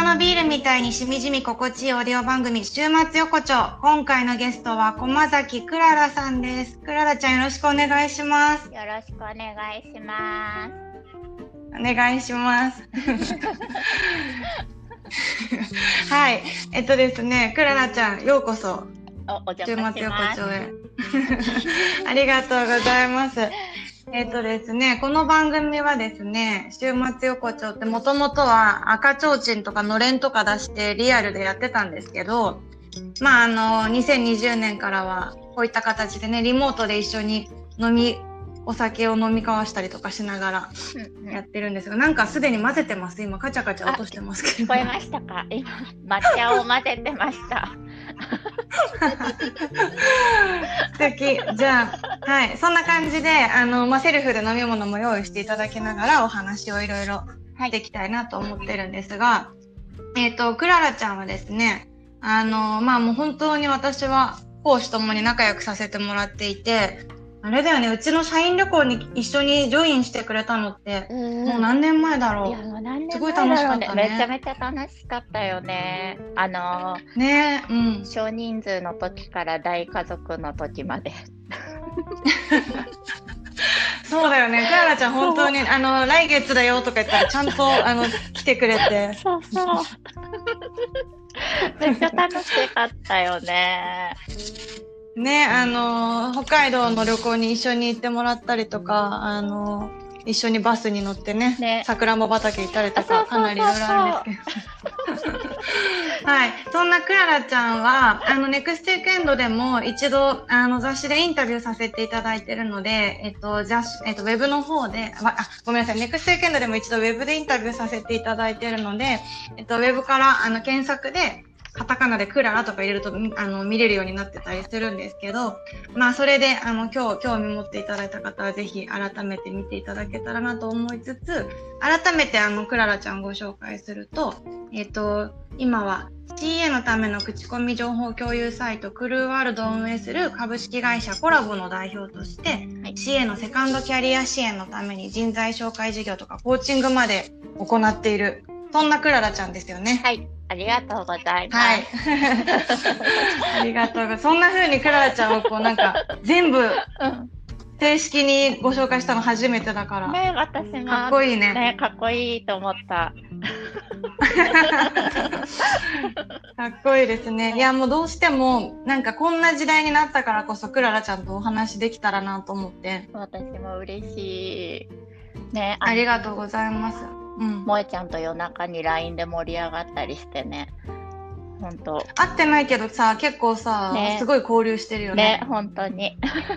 のビールみたいにしみじみ心地いいオーディオ番組週末横丁。今回のゲストは駒崎くららさんです。くららちゃんよろしくお願いします。 よろしくお願いします。 お願いします。はい、ですね、くららちゃんようこそ週末横丁へありがとうございます。ですね、この番組はですね、週末横丁ってもともとは赤ちょうちんとかのれんとか出してリアルでやってたんですけど、2020年からはこういった形でね、リモートで一緒にお酒を飲み交わしたりとかしながらやってるんですが、なんかすでに混ぜてます。今カチャカチャ落としてますけど。 聞こえましたか？今抹茶を混ぜてました。 素敵。じゃあ、はい、そんな感じでセルフで飲み物も用意していただきながらお話をいろいろしていきたいなと思ってるんですが、くららちゃんはですね、もう本当に私は公私ともに仲良くさせてもらっていて、あれだよね、うちの社員旅行に一緒にジョインしてくれたのってもう何年前だろう。 いや、もう何年前だろうね。 すごい楽しかったね。 めちゃめちゃ楽しかったよね。 ね、 少人数の時から大家族の時まで。 そうだよね。クララちゃん本当に来月だよとか言ったらちゃんと来てくれて。 そうそう。めっちゃ楽しかったよね。 ね、北海道の旅行に一緒に行ってもらったりとか、一緒にバスに乗ってね、桜も畑行ったりとか、かなりいろいろあるんですけど。はい、そんなクララちゃんはネクストウィークエンドでも一度雑誌でインタビューさせていただいているので、ウェブの方でごめんなさい、ネクストウィークエンドでも一度ウェブでインタビューさせていただいているので、ウェブから検索でカタカナでクララとか入れると見れるようになってたりするんですけど、それで今日興味持っていただいた方はぜひ改めて見ていただけたらなと思いつつ、改めてクララちゃんをご紹介すると、今は CA のための口コミ情報共有サイトクルーワールドを運営する株式会社コラボの代表として、CA のセカンドキャリア支援のために人材紹介事業とかコーチングまで行っている、そんなクララちゃんですよね。 はい、ありがとうございます。 はい。ありがとうございます。そんな風にクララちゃんをなんか全部正式にご紹介したの初めてだから。 ね、私もかっこいいね。 ね、かっこいいと思った。 かっこいいですね。いや、もうどうしてもなんかこんな時代になったからこそクララちゃんとお話できたらなと思って。 私も嬉しい。ね、 ありがとうございます。 萌ちゃんと夜中に LINE で盛り上がったりしてね。本当。 会ってないけどさ、結構さ、すごい交流してるよね。 ね、本当に。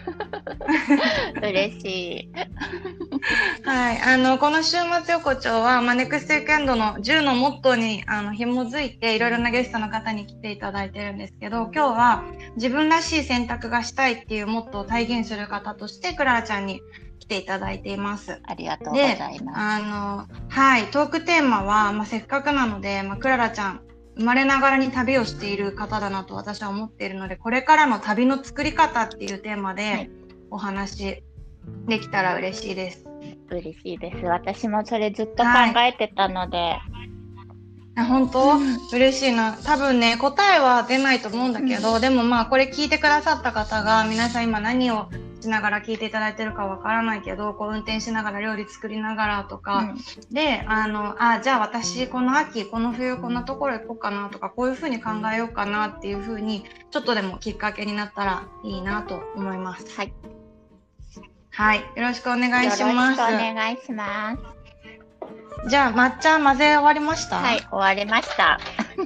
嬉しい。 はい、この週末横丁は、ネクストウィークエンドの10のモットーに紐づいていろいろなゲストの方に来ていただいてるんですけど、今日は自分らしい選択がしたいっていうモットーを体現する方としてクララちゃんに来ていただいています。 ありがとうございます。 はい、トークテーマは、せっかくなので、クララちゃん生まれながらに旅をしている方だなと私は思っているので、これからの旅の作り方っていうテーマでお話できたら嬉しいです。 嬉しいです。私もそれずっと考えてたので。 本当、嬉しいな。多分ね、答えは出ないと思うんだけど、でもこれ聞いてくださった方が皆さん今何をしながら聞いていただいてるかわからないけど、運転しながら料理作りながらとか、でじゃあ私この秋この冬こんなところ行こうかなとか、こういう風に考えようかなっていう風にちょっとでもきっかけになったらいいなと思います。 はい、 はい、よろしくお願いします。 よろしくお願いします。 じゃあ抹茶混ぜ終わりました？ はい、終わりました。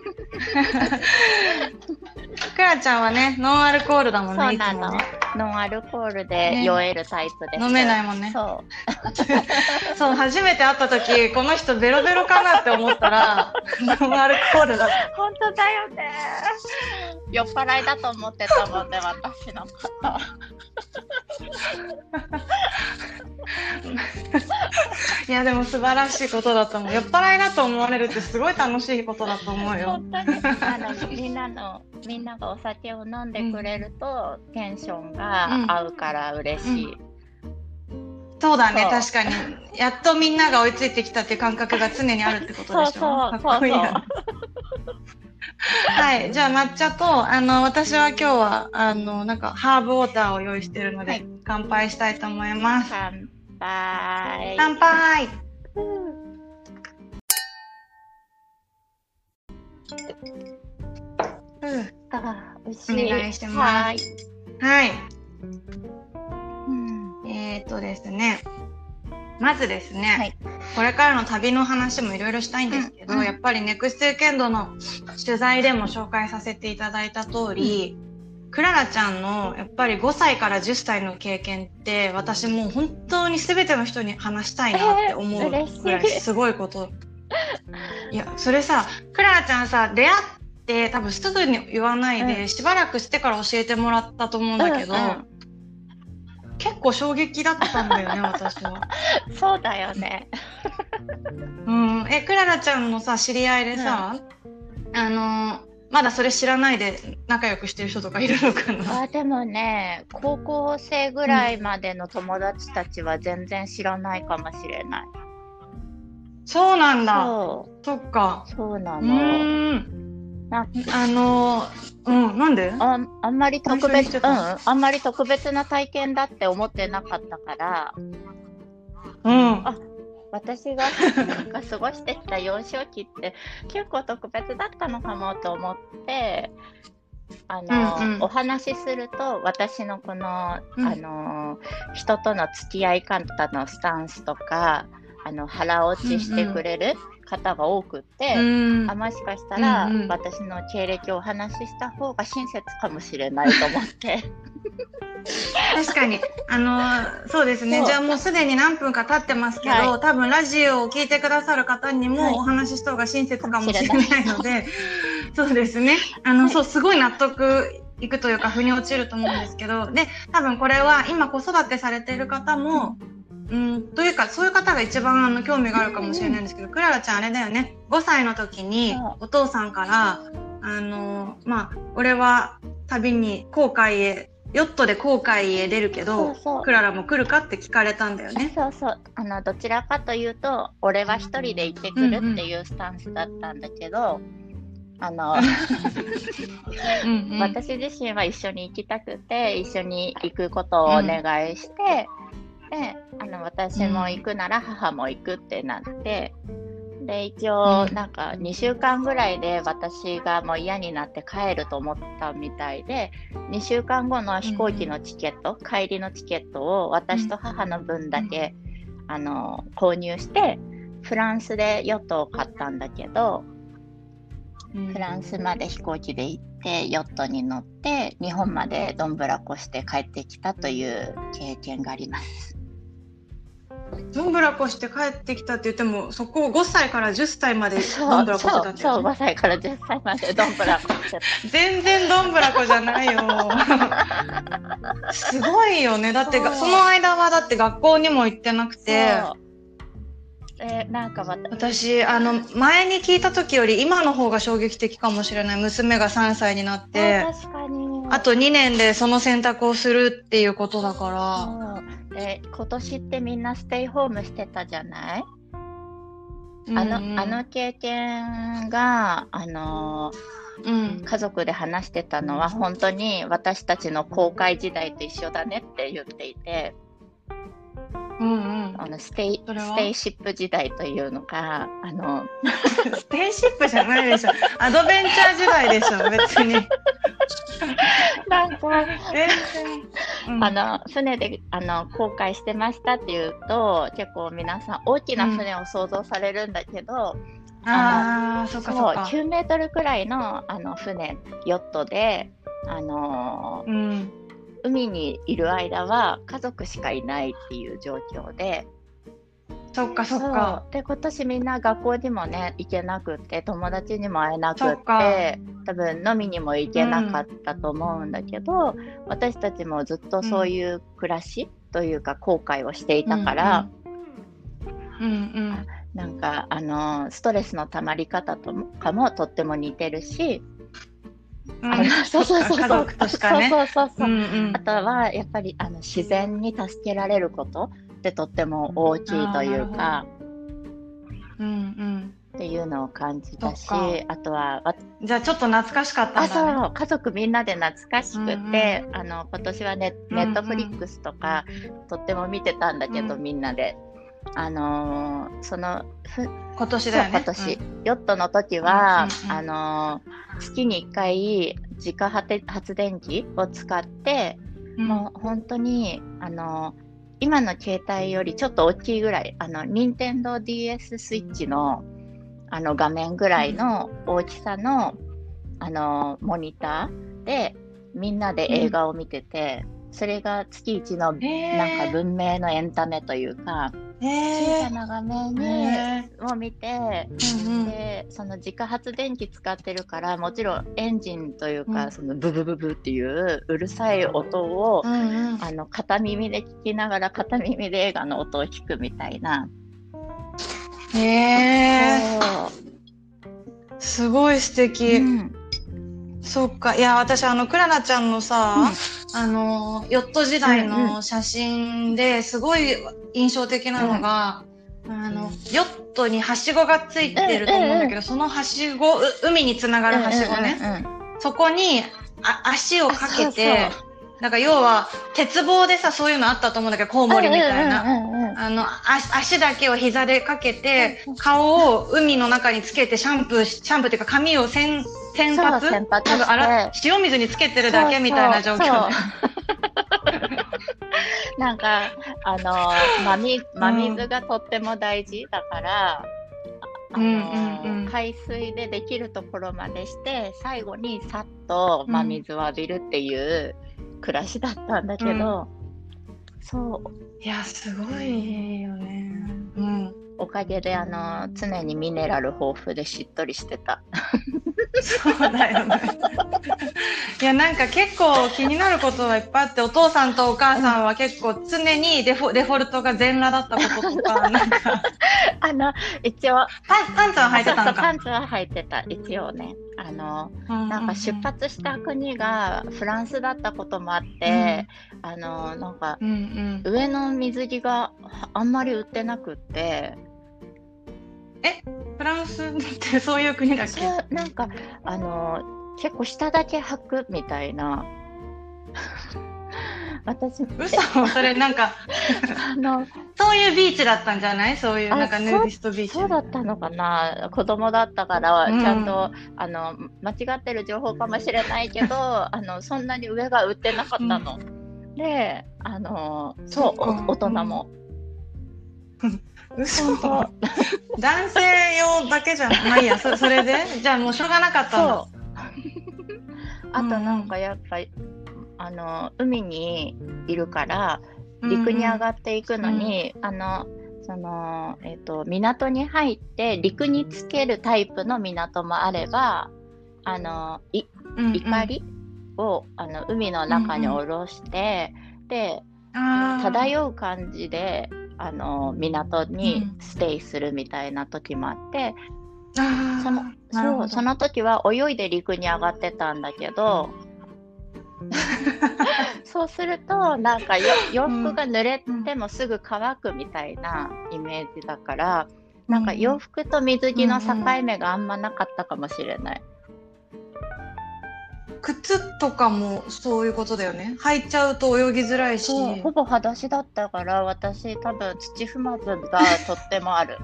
くらちゃんはね、ノンアルコールだもんね。 そうなの。ノンアルコールで酔えるタイプです。 飲めないもんね。 そう。 そう、初めて会った時、この人ベロベロかなって思ったら、ノンアルコールだった。 本当だよね。酔っ払いだと思ってたもんね、私のこと。 いやでも素晴らしいことだと思う。酔っ払いだと思われるってすごい楽しいことだと思うよ。 本当にみんながお酒を飲んでくれると、テンションが合うから嬉しい。 そうだね、確かに。やっとみんなが追いついてきたっていう感覚が常にあるってことでしょ。かっこいいな。はい、じゃあ抹茶と私は今日はなんかハーブウォーターを用意しているので、乾杯したいと思います。 乾杯。 乾杯。 美味しい。 お願いします。はい。ですね。まずですね、これからの旅の話もいろいろしたいんですけど、やっぱりネクストウィークエンドの取材でも紹介させていただいた通り、クララちゃんのやっぱり5歳から10歳の経験って私もう本当に全ての人に話したいなって思うくらいすごいこと。いや、それさ、クララちゃんさ、出会って多分すぐに言わないで、しばらくしてから教えてもらったと思うんだけど、結構衝撃だったんだよね、私は。 そうだよね。 クララちゃんのさ、知り合いでさ、まだそれ知らないで仲良くしてる人とかいるのかな。 でもね、高校生ぐらいまでの友達たちは全然知らないかもしれない。 そうなんだ。そっか。 そうなの。 なんで？ あんまり特別、あんまり特別な体験だって思ってなかったから、私が過ごしてきた幼少期って結構特別だったのかもと思って、お話しすると私のこの、人との付き合い方のスタンスとか、腹落ちしてくれる方が多くって、もしかしたら、私の経歴をお話しした方が親切かもしれないと思って確かにそうですね。じゃあもうすでに何分か経ってますけど、多分ラジオを聞いてくださる方にもお話しした方が親切かもしれないので、そうですね。そうすごい納得いくというか腑に落ちると思うんですけど、で多分これは今子育てされている方もというかそういう方が一番興味があるかもしれないんですけど、クララちゃんあれだよね、5歳の時にお父さんから俺は旅に航海へヨットで航海へ出るけどクララも来るかって聞かれたんだよね。 どちらかというと俺は一人で行ってくるっていうスタンスだったんだけど、私自身は一緒に行きたくて一緒に行くことをお願いして、で私も行くなら母も行くってなって、で一応なんか2週間ぐらいで私がもう嫌になって帰ると思ったみたいで、2週間後の飛行機のチケット、帰りのチケットを私と母の分だけ、購入してフランスでヨットを買ったんだけど、フランスまで飛行機で行ってヨットに乗って日本までどんぶらこして帰ってきたという経験があります。 どんぶらこして帰ってきたって言っても、そこを5歳から10歳までどんぶらこしてたんだよね。 そう5歳から10歳までどんぶらこしてた。 全然どんぶらこじゃないよ。すごいよね。だってその間はだって学校にも行ってなくて。 なんか私前に聞いた時より今の方が衝撃的かもしれない。娘が3歳になって確かにあと2年でその選択をするっていうことだから。 今年ってみんなステイホームしてたじゃない？あの経験が家族で話してたのは本当に私たちの航海時代と一緒だねって言っていて、ステイシップ時代というのがステイシップじゃないでしょ。アドベンチャー時代でしょ別に。 なんか船で航海してましたっていうと結構皆さん大きな船を想像されるんだけど、 そうか 9メートルくらいの船ヨットで海にいる間は家族しかいないっていう状況で、 そっかで今年みんな学校にもね行けなくって友達にも会えなくって多分飲みにも行けなかったと思うんだけど、私たちもずっとそういう暮らしというか後悔をしていたから、なんかストレスの溜まり方とかもとっても似てるし、 家族としかね。 あとはやっぱり自然に助けられること、 ってとっても大きいというか、っていうのを感じたし、あとはじゃあちょっと懐かしかったんだね。 そう、家族みんなで懐かしくて、今年はネットフリックスとか、とっても見てたんだけど、みんなで今年だよね。 今年、ヨットの時は、月に1回自家発電機を使って、もう本当に今の携帯よりちょっと大きいぐらい、任天堂 DS スイッチの画面ぐらいの大きさのモニターでみんなで映画を見てて、それが月一のなんか文明のエンタメというか、小さな画面を見て、でその自家発電機使ってるから、もちろんエンジンというか、そのブブブブっていううるさい音を、片耳で聞きながら片耳で映画の音を聞くみたいな。 すごい素敵。そっか。いや、私クラナちゃんのさ、ヨット時代の写真ですごい印象的なのが、ヨットにはしごがついてると思うんだけど、そのはしご、海につながるはしごね、そこに足をかけて、なんか要は鉄棒でさ、そういうのあったと思うんだけど、コウモリみたいな、足だけを膝でかけて、顔を海の中につけてシャンプーっていうか髪を洗髪多分塩水につけてるだけみたいな状況で。 なんか真水がとっても大事だから、海水でできるところまでして、最後にさっと真水を浴びるっていう暮らしだったんだけど、 いや、すごいよね。 おかげで常にミネラル豊富でしっとりしてた。 そうだよね。いや、なんか結構気になることはいっぱいあって、お父さんとお母さんは結構常にデフォルトが全裸だったこととか、なんか一応パンツは履いてたのか。 パンツは履いてた、一応ね。なんか出発した国がフランスだったこともあって、なんか、上の水着があんまり売ってなくって。 フランスってそういう国だっけ？ なんか結構下だけ履くみたいな。私嘘、それなんかそういうビーチだったんじゃない？そういうなんかヌーディストビーチ。 そうだったのかな。子供だったから、ちゃんと間違ってる情報かもしれないけど、そんなに上が売ってなかったの。で、そう、大人も。 嘘。男性用だけじゃん。まあいいや、それでじゃあもうしょうがなかったの。 あとなんかやっぱり海にいるから陸に上がっていくのに、港に入って陸につけるタイプの港もあれば、いかりを海の中に下ろして、で漂う感じで港にステイするみたいな時もあって、その時は泳いで陸に上がってたんだけど、そうするとなんか洋服が濡れてもすぐ乾くみたいなイメージだから、なんか洋服と水着の境目があんまなかったかもしれない。 靴とかもそういうことだよね。履いちゃうと泳ぎづらいし。 ほぼ裸足だったから、私多分土踏まずがとってもある。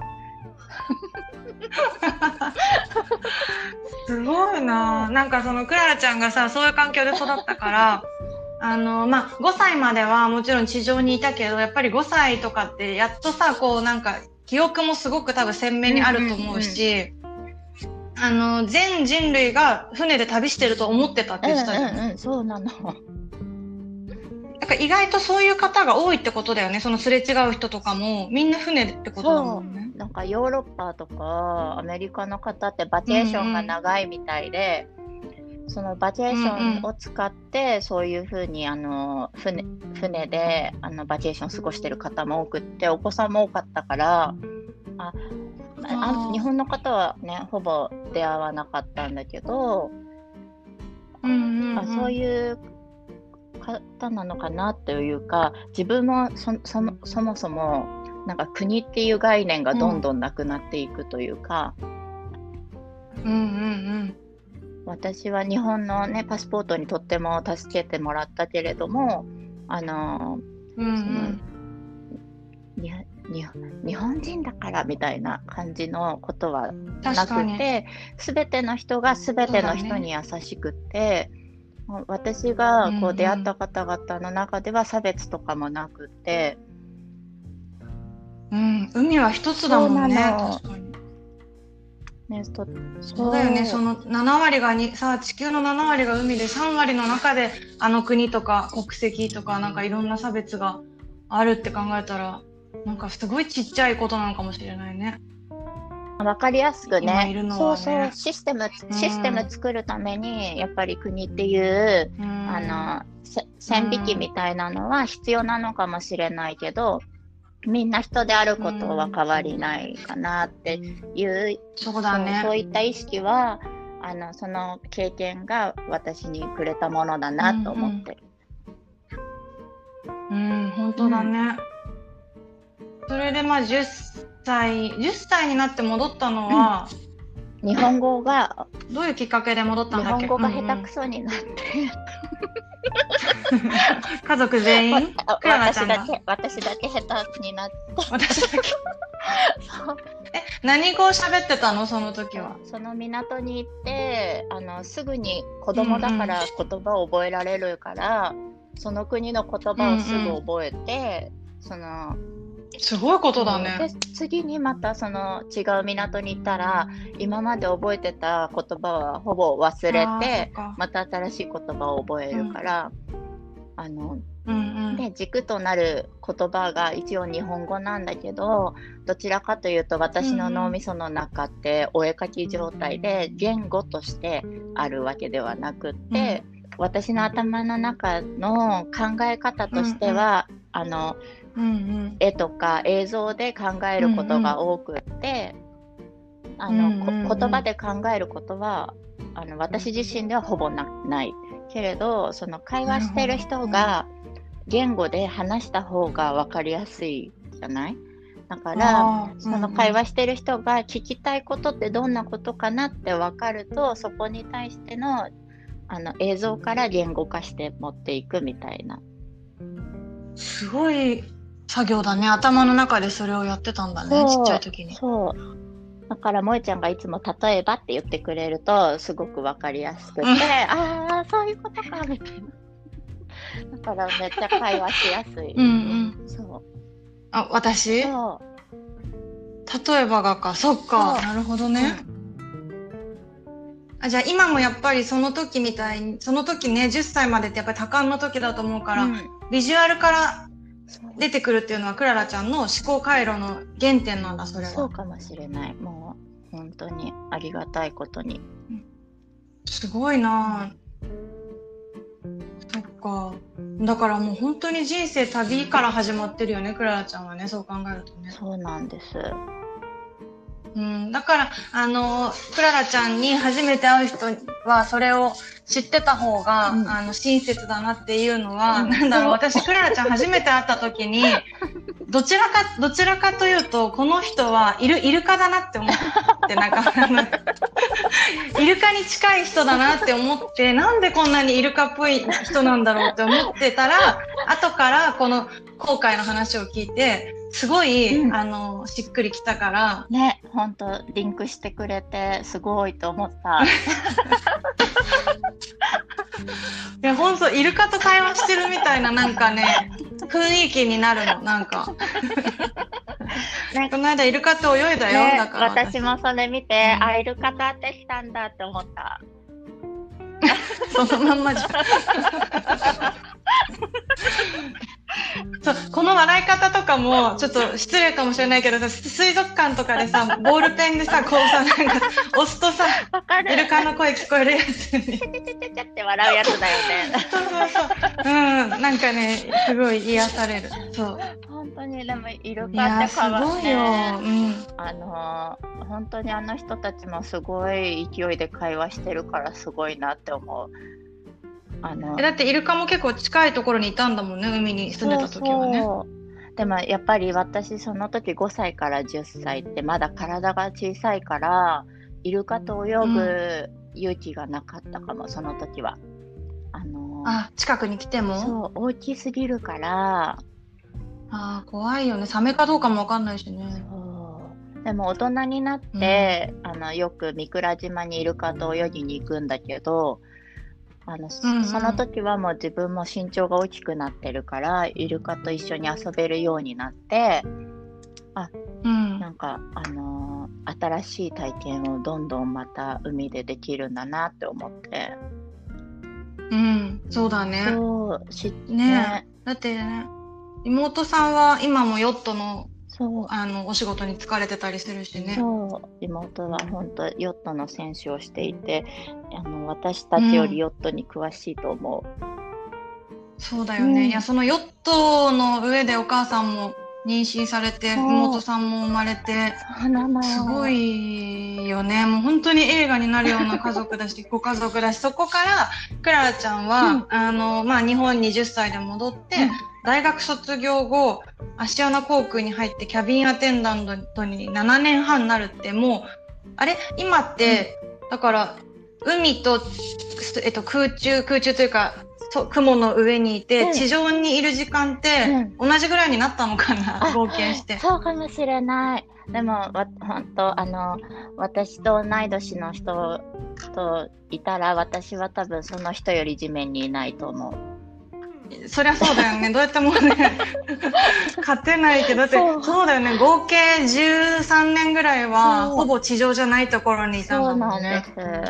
すごいな。なんかそのクララちゃんがさ、そういう環境で育ったからまあ5歳まではもちろん地上にいたけど、やっぱり5歳とかってやっとさ、こうなんか記憶もすごく多分鮮明にあると思うし、全人類が船で旅してると思ってたって言ってたじゃん。 そうなの。 なんか意外とそういう方が多いってことだよね。そのすれ違う人とかもみんな船ってことだもんね。 なんかヨーロッパとかアメリカの方ってバケーションが長いみたいで、そのバケーションを使ってそういう風に船でバケーション過ごしてる方も多くって、お子さんも多かったから、日本の方はねほぼ出会わなかったんだけど、そういう方なのかなというか、自分もそもそもなんか国っていう概念がどんどんなくなっていくというか、私は日本のねパスポートにとっても助けてもらったけれども、日本人だからみたいな感じのことはなくて、全ての人が全ての人に優しくて、私がこう出会った方々の中では差別とかもなくて、 海は一つだもんね。確かにね、そうだよね。その7割が地球の7割が海で、3割の中で国とか国籍とかなんかいろんな差別があるって考えたら、なんかすごいちっちゃいことなのかもしれないね。 わかりやすくね。そうそう、システム作るためにやっぱり国っていう線引きみたいなのは必要なのかもしれないけど、みんな人であることは変わりないかなっていう、 そうだね。 そういった意識はその経験が私にくれたものだなと思ってる。 本当だね。それで10歳になって戻ったのは、 日本語がどういうきっかけで戻ったんだっけ？ 日本語が下手くそになって、 家族全員？ 私だけ下手になって。 私だけ何語を喋ってたのその時は？ その港に行ってすぐに子供だから言葉を覚えられるから、その国の言葉をすぐ覚えて、 すごいことだね。 で次にまたその違う港に行ったら、今まで覚えてた言葉はほぼ忘れて、また新しい言葉を覚えるから、で軸となる言葉が一応日本語なんだけど、どちらかというと私の脳みその中ってお絵かき状態で言語としてあるわけではなくって、私の頭の中の考え方としては、絵とか映像で考えることが多くって、言葉で考えることは私自身ではほぼないけれど、その会話してる人が言語で話した方が分かりやすいじゃない？だからその会話してる人が聞きたいことってどんなことかなって分かると、そこに対しての映像から言語化して持っていくみたいな。 すごい作業だね。頭の中でそれをやってたんだね、ちっちゃい時に。 そうだから萌ちゃんがいつも例えばって言ってくれるとすごく分かりやすくて、ああそういうことかみたいな。だからめっちゃ会話しやすい。そう。 私？ そう。 例えばがか。そっか。なるほどね。じゃあ今もやっぱりその時みたいに、その時ね、10歳までってやっぱり多感の時だと思うから、ビジュアルから出てくるっていうのはクララちゃんの思考回路の原点なんだ。それはそうかもしれない。もう本当にありがたいことに。 すごいな。そっか。だからもう本当に人生旅から始まってるよね、クララちゃんはね。そう考えるとね。 そうなんです。 だからクララちゃんに初めて会う人はそれを知ってた方が、親切だなっていうのは、なんだろう、私クララちゃん初めて会った時にどちらかというとこの人はイルカだなって思って、なんかイルカに近い人だなって思って、なんでこんなにイルカっぽい人なんだろうって思ってたら、後からこの後悔の話を聞いてすごい、しっくりきたからね、本当リンクしてくれてすごいと思った。 いや本当イルカと会話してるみたいな、なんかね雰囲気になるの。なんかこの間イルカと泳いだよ、だから私もそれ見て、イルカと会ってきたんだって思った。 そのまんまじゃん。そうこの笑い方とかもちょっと失礼かもしれないけどさ、水族館とかでさボールペンでさこうさなんか押すとさイルカの声聞こえるやつにチチチチチって笑うやつだよね。 そうなんかねすごい癒される。そう本当に。でもイルカってかわいいね。本当に人たちもすごい勢いで会話してるからすごいなって思う。 だってイルカも結構近いところにいたんだもんね、海に住んでた時はね。 そうでもやっぱり私その時5歳から10歳ってまだ体が小さいからイルカと泳ぐ勇気がなかったかも、その時は。 近くに来てもそう大きすぎるから。 怖いよね。サメかどうかも分かんないしね。 でも大人になって、よく御蔵島にイルカと泳ぎに行くんだけど、その時はもう自分も身長が大きくなってるからイルカと一緒に遊べるようになって、なんか新しい体験をどんどんまた海でできるんだなって思って。 そうだね。 ね。 だってね、妹さんは今もヨットのお仕事に疲れてたりするしね。 そう妹は本当ヨットの選手をしていて、私たちよりヨットに詳しいと思う。 そうだよね。いや、そのヨットの上でお母さんも妊娠されて妹さんも生まれて、すごいよね。もう本当に映画になるような家族だしご家族だし、そこからクララちゃんは、日本に10歳で戻って、大学卒業後アシアナ航空に入ってキャビンアテンダントに7年半になるって、もう今って、だから海と、空中というか雲の上にいて、地上にいる時間って同じぐらいになったのかな、冒険して。 そうかもしれない。でも本当私と同い年の人といたら、私は多分その人より地面にいないと思う。 そりゃそうだよね。どうやってもね勝てないけど、だってそうだよね。合計13年ぐらいはほぼ地上じゃないところにいたんだもんね。 そうなんです。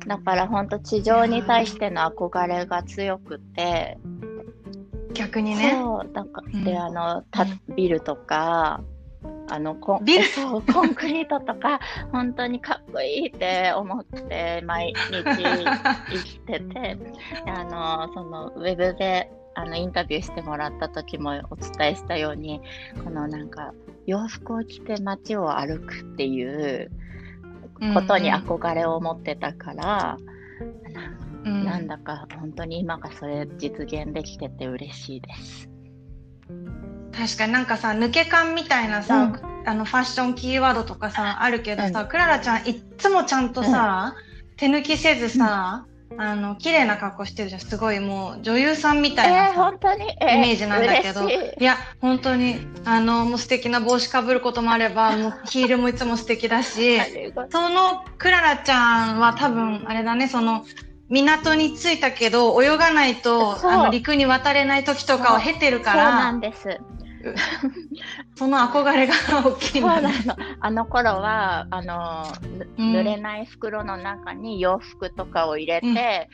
だから本当地上に対しての憧れが強くて、 逆にね。 そうだからでビルとかコンクリートとか本当にかっこいいって思って毎日生きててそのウェブでインタビューしてもらった時もお伝えしたように、このなんか洋服を着て街を歩くっていうことに憧れを持ってたから、なんだか本当に今がそれ実現できてて嬉しいです。 確かになんかさ、抜け感みたいなさ、ファッションキーワードとかさあるけどさ、クララちゃんいっつもちゃんとさ、手抜きせずさ、綺麗な格好してるじゃん。すごいもう女優さんみたいな本当に、 イメージなんだけど、いや本当にもう素敵な帽子かぶることもあれば、もうヒールもいつも素敵だしそのクララちゃんは多分あれだね、その港に着いたけど泳がないと陸に渡れない時とかを経てるから。 そうなんですその憧れが大きいんだね。 頃は濡れない袋の中に洋服とかを入れて、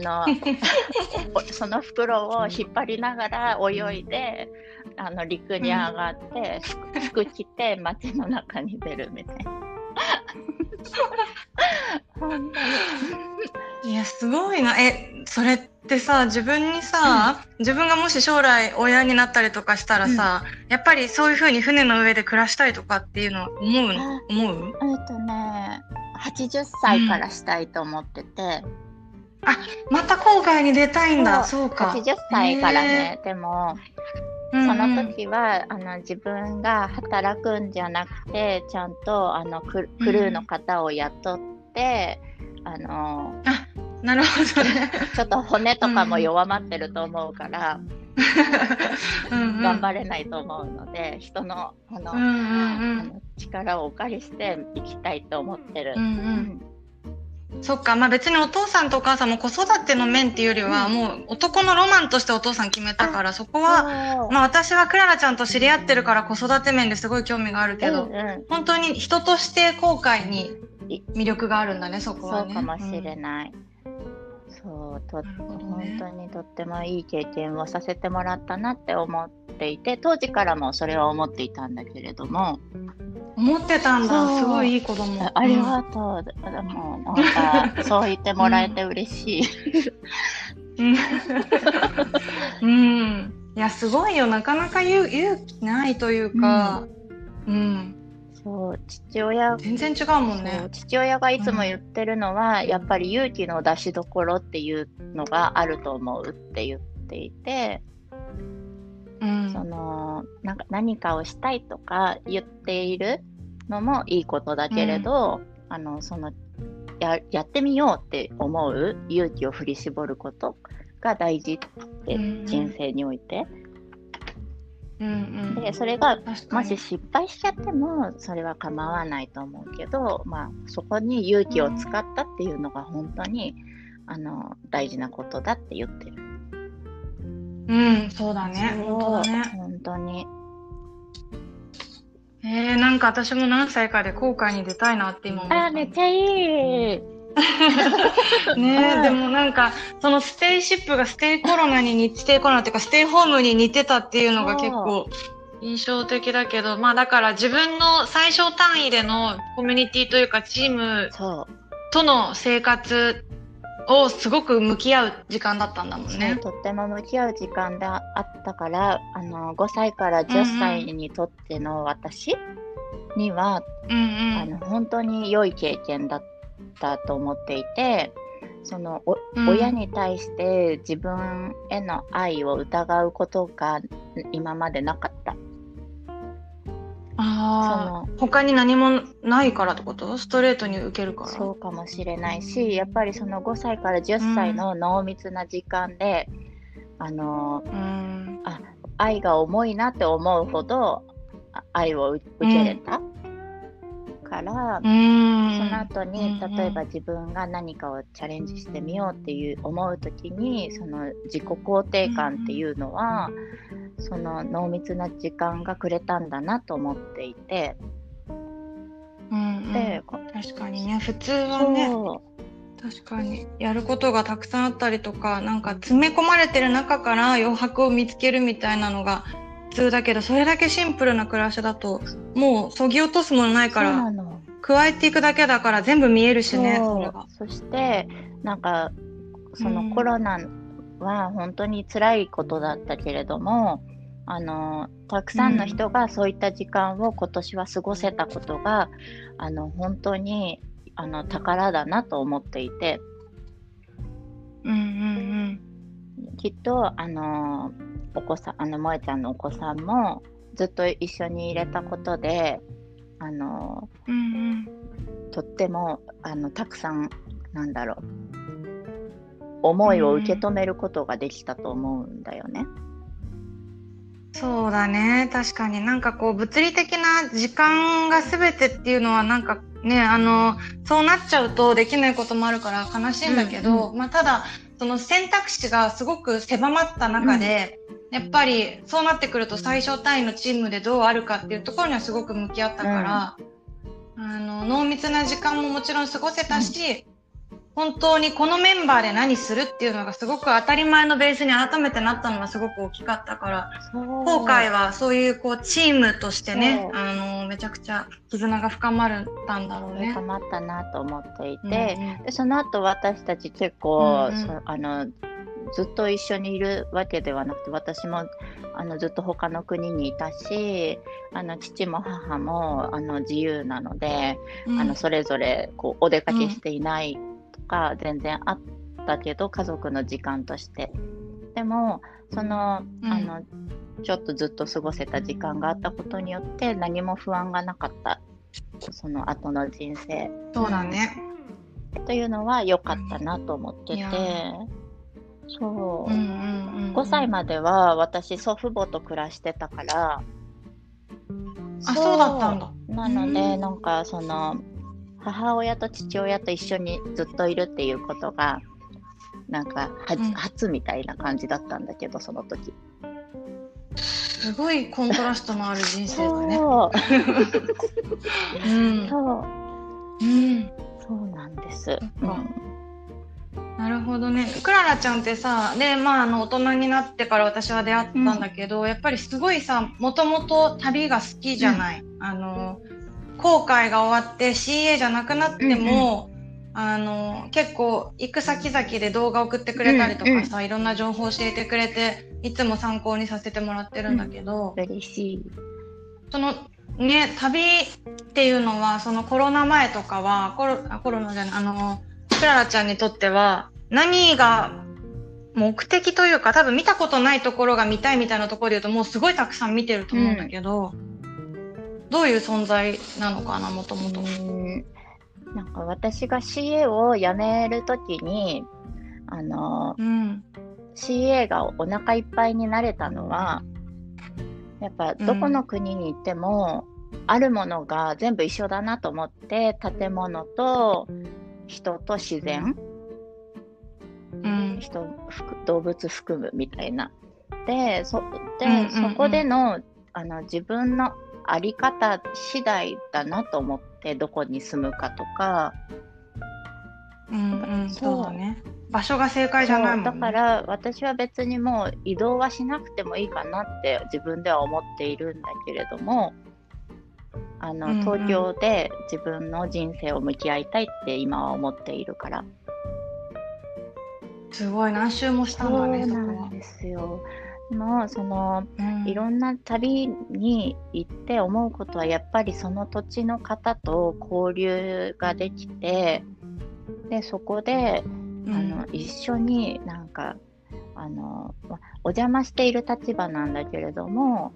その袋を引っ張りながら泳いで陸に上がって、服着て街の中に出るみたいな。本当に。 いやすごいな。それってさ、自分にさ、自分がもし将来親になったりとかしたらさ、やっぱりそういう風に船の上で暮らしたいとかっていうのは思う？ 80歳からしたいと思ってて。 また郊外に出たいんだ。そうか。 80歳からね。でもその時は自分が働くんじゃなくて、ちゃんとクルーの方を雇ってなるほどね。 ちょっと骨とかも弱まってると思うから、頑張れないと思うので、人の力をお借りして生きたいと思ってる。 そっか、別にお父さんとお母さんも子育ての面っていうよりは、もう男のロマンとしてお父さん決めたから、そこは私はクララちゃんと知り合ってるから子育て面ですごい興味があるけど、本当に人として航海に魅力があるんだね、そこはね。 そうかもしれない。本当にとってもいい経験をさせてもらったなって思っていて、当時からもそれは思っていたんだけれども。 思ってたんだ。すごいいい子供。 ありがとう。でもなんかそう言ってもらえて嬉しい。 いやすごいよ。なかなか勇気ないというか。 そそう父親全然違うもんね。 父親がいつも言ってるのは、やっぱり勇気の出しどころっていうのがあると思うって言っていて、そのなんか何かをしたいとか言っているのもいいことだけれど、そのやってみようって思う勇気を振り絞ることが大事って人生において、でそれがもし失敗しちゃってもそれは構わないと思うけど、そこに勇気を使ったっていうのが本当に大事なことだって言ってる。 そうだね。本当だね。 本当に。 なんか私も何歳かで航海に出たいなって今思った。 めっちゃいい。 ねでもなんかそのステイシップがステイコロナっていうかステイホームに似てたっていうのが結構印象的だけど、だから自分の最小単位でのコミュニティというかチームとの生活をすごく向き合う時間だったんだもんね。 とっても向き合う時間があったから、5歳から10歳にとっての私には、本当に良い経験だったと思っていて、その親に対して自分への愛を疑うことが今までなかった。 他に何もないからってこと？ストレートに受けるから？ そうかもしれないし、やっぱりその5歳から10歳の濃密な時間で、愛が重いなって思うほど愛を受けれたから、その後に例えば自分が何かをチャレンジしてみようっていう思う時に、その自己肯定感っていうのは、その濃密な時間がくれたんだなと思っていて、 で確かにね、普通はね、確かにやることがたくさんあったりとか、なんか詰め込まれてる中から余白を見つけるみたいなのが普通だけど、それだけシンプルな暮らしだともうそぎ落とすものないから、加えていくだけだから全部見えるしね。 そしてなんかそのコロナは本当に辛いことだったけれども、たくさんの人がそういった時間を今年は過ごせたことが、本当に宝だなと思っていて、きっとお子さん、萌ちゃんのお子さんもずっと一緒にいれたことで、とってもたくさん思いを受け止めることができたと思うんだよね。 そうだね、確かになんかこう物理的な時間が全てっていうのはなんかね、そうなっちゃうとできないこともあるから悲しいんだけど、ただその選択肢がすごく狭まった中で、やっぱりそうなってくると最小単位のチームでどうあるかっていうところにはすごく向き合ったから、濃密な時間ももちろん過ごせたし、本当にこのメンバーで何するっていうのがすごく当たり前のベースに改めてなったのがすごく大きかったから、後悔はそういうこうチームとしてね、めちゃくちゃ絆が深まったんだろうね。 深まったなと思っていて、でその後私たち結構、ずっと一緒にいるわけではなくて、私もずっと他の国にいたし、父も母も自由なので、それぞれこうお出かけしていないとか全然あったけど、家族の時間として。でもその、ちょっとずっと過ごせた時間があったことによって何も不安がなかった、その後の人生。 そうだね。 というのは良かったなと思ってて。そう、5歳までは私祖父母と暮らしてたから。 そうだったんだ。 なのでなんかその母親と父親と一緒にずっといるっていうことがなんか初みたいな感じだったんだけど、その時すごいコントラストのある人生だね。 そうなんです。 なるほどね。クララちゃんってさ、で大人になってから私は出会ったんだけど、やっぱりすごいさ、もともと旅が好きじゃない。航海が終わって CA じゃなくなっても、結構行く先々で動画送ってくれたりとかさ、いろんな情報教えてくれて、いつも参考にさせてもらってるんだけど、 嬉しい。 そのね、旅っていうのはそのコロナ前とかはコロナじゃないクララちゃんにとっては何が目的というか、多分見たことないところが見たいみたいなところで言うともうすごいたくさん見てると思うんだけど、どういう存在なのかな、もともと。 なんか私が CA を辞めるときにCA がお腹いっぱいになれたのは、やっぱどこの国に行っても、あるものが全部一緒だなと思って、建物と人と自然、動物含むみたいな。で、そこでの、自分のあり方次第だなと思って、どこに住むかとか。 そうだね。場所が正解じゃないもんね。 だから私は別にもう移動はしなくてもいいかなって自分では思っているんだけれども、東京で自分の人生を向き合いたいって今は思っているから。 すごい何周もしたんだね。 そうなんですよ。いろんな旅に行って思うことは、やっぱりその土地の方と交流ができて、でそこで一緒になんかお邪魔している立場なんだけれども、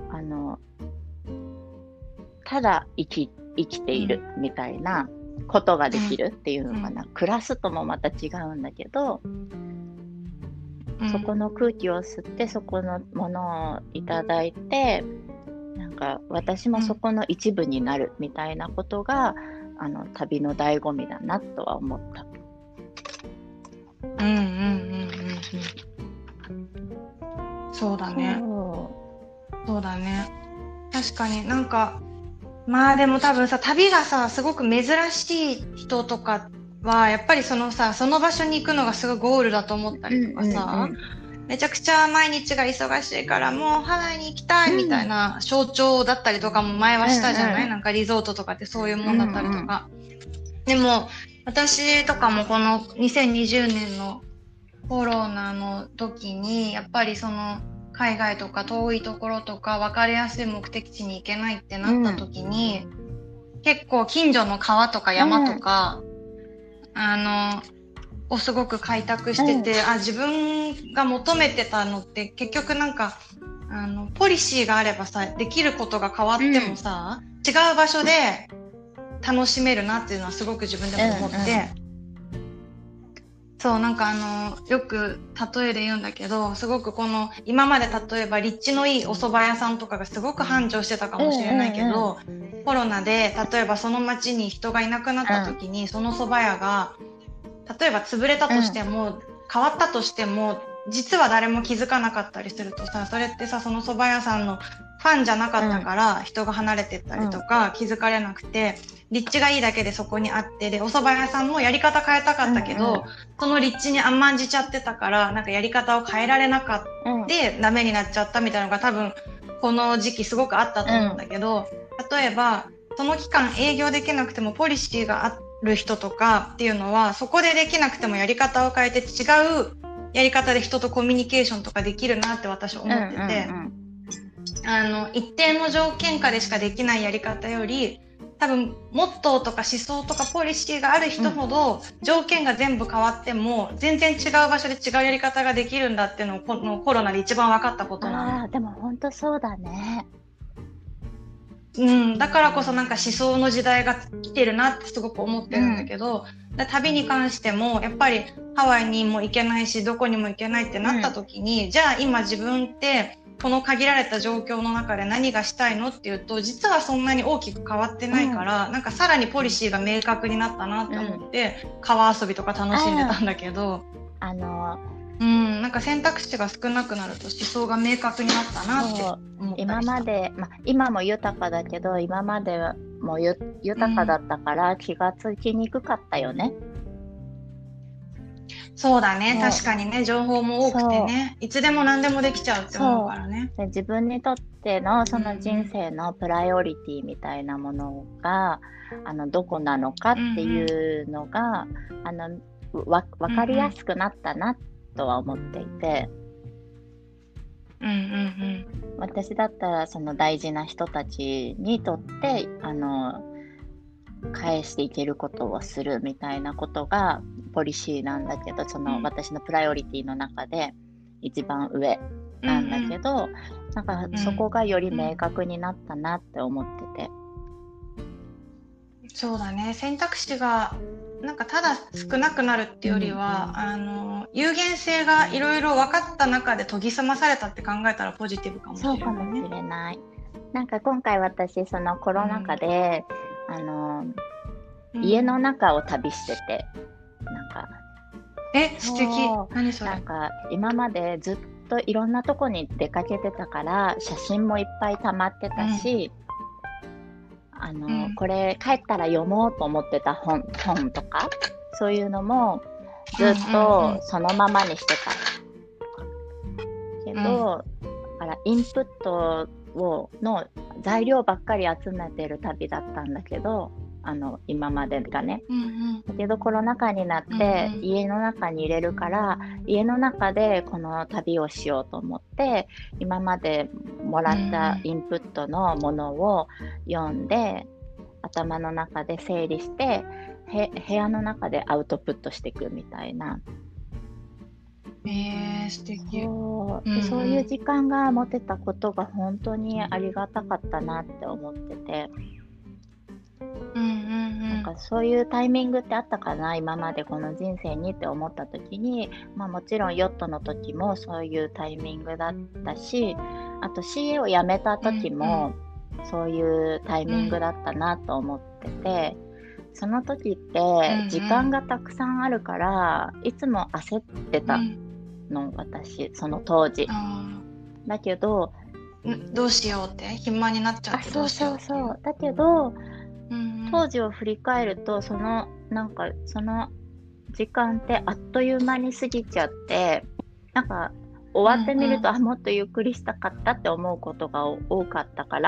ただ生きているみたいなことができるっていうのかな、暮らすともまた違うんだけど、そこの空気を吸ってそこのものをいただいて、なんか私もそこの一部になるみたいなことが、旅の醍醐味だなとは思った。 そうだね。そうだね。確かになんか、まあでも多分さ、旅がさすごく珍しい人とかはやっぱりその場所に行くのがすごいゴールだと思ったりとかさ、めちゃくちゃ毎日が忙しいからもうハワイに行きたいみたいな象徴だったりとかも前はしたじゃない、なんかリゾートとかってそういうもんだったりとか、でも私とかもこの2020年のコロナの時にやっぱりその海外とか遠いところとか分かりやすい目的地に行けないってなった時に、結構近所の川とか山とか、をすごく開拓してて、自分が求めてたのって結局なんかポリシーがあればさ、できることが変わってもさ、違う場所で楽しめるなっていうのはすごく自分でも思って、そうなんかよく例えで言うんだけど、すごくこの今まで例えば立地のいいお蕎麦屋さんとかがすごく繁盛してたかもしれないけど、コロナで例えばその町に人がいなくなった時に、その蕎麦屋が例えば潰れたとしても、変わったとしても実は誰も気づかなかったりするとさ、それってさ、その蕎麦屋さんのファンじゃなかったから人が離れてったりとか、気づかれなくて、立地がいいだけでそこにあって、でお蕎麦屋さんもやり方変えたかったけど、その立地に甘んじちゃってたからなんかやり方を変えられなかったダメになっちゃったみたいなのが多分この時期すごくあったと思うんだけど、例えばその期間営業できなくてもポリシーがある人とかっていうのは、そこでできなくてもやり方を変えて違うやり方で人とコミュニケーションとかできるなって私は思ってて、一定の条件下でしかできないやり方より、多分モットーとか思想とかポリシーがある人ほど、条件が全部変わっても全然違う場所で違うやり方ができるんだっていうのをこのコロナで一番分かったことなの。 でも本当そうだね。 だからこそなんか思想の時代が来てるなってすごく思ってるんだけど、旅に関してもやっぱりハワイにも行けないしどこにも行けないってなった時に、じゃあ今自分ってこの限られた状況の中で何がしたいのっていうと、実はそんなに大きく変わってないから、なんかさらにポリシーが明確になったなって思って、川遊びとか楽しんでたんだけど、なんか選択肢が少なくなると思想が明確になったなって思ったりした。 今まで、今も豊かだけど今までも豊かだったから気がつきにくかったよね。 そうだね、確かにね、情報も多くてね、いつでも何でもできちゃうって思うからね。 で自分にとってのその人生のプライオリティみたいなものが、どこなのかっていうのが、分かりやすくなったなとは思っていて、 うんうん私だったらその大事な人たちにとって返していけることをするみたいなことがポリシーなんだけど、その私のプライオリティの中で一番上なんだけど、なんかそこがより明確になったなって思ってて、 そうだね、選択肢がなんかただ少なくなるっていうよりは、有限性がいろいろ分かった中で研ぎ澄まされたって考えたらポジティブかもしれない、ね、 そうかもしれない。なんか今回私そのコロナ禍で、家の中を旅してて、なんか素敵。何それ。 なんか今までずっといろんなとこに出かけてたから写真もいっぱい溜まってたし、これ帰ったら読もうと思ってた本とかそういうのもずっとそのままにしてた、けど、だからインプットの材料ばっかり集めてる旅だったんだけど、今までがね、だけどコロナ禍になって家の中に入れるから、家の中でこの旅をしようと思って今までもらったインプットのものを読んで、頭の中で整理して部屋の中でアウトプットしていくみたいな。 素敵。 そういう時間が持てたことが本当にありがたかったなって思ってて、なんかそういうタイミングってあったかな、今までこの人生にって思った時に、もちろんヨットの時もそういうタイミングだったし、あと CA を辞めた時もそういうタイミングだったなと思ってて、その時って時間がたくさんあるからいつも焦ってたの、私その当時。だけどどうしようって暇になっちゃって、どうしようって。 そうだけど、当時を振り返るとその時間ってあっという間に過ぎちゃって、なんか終わってみると、もっとゆっくりしたかったって思うことが多かったから、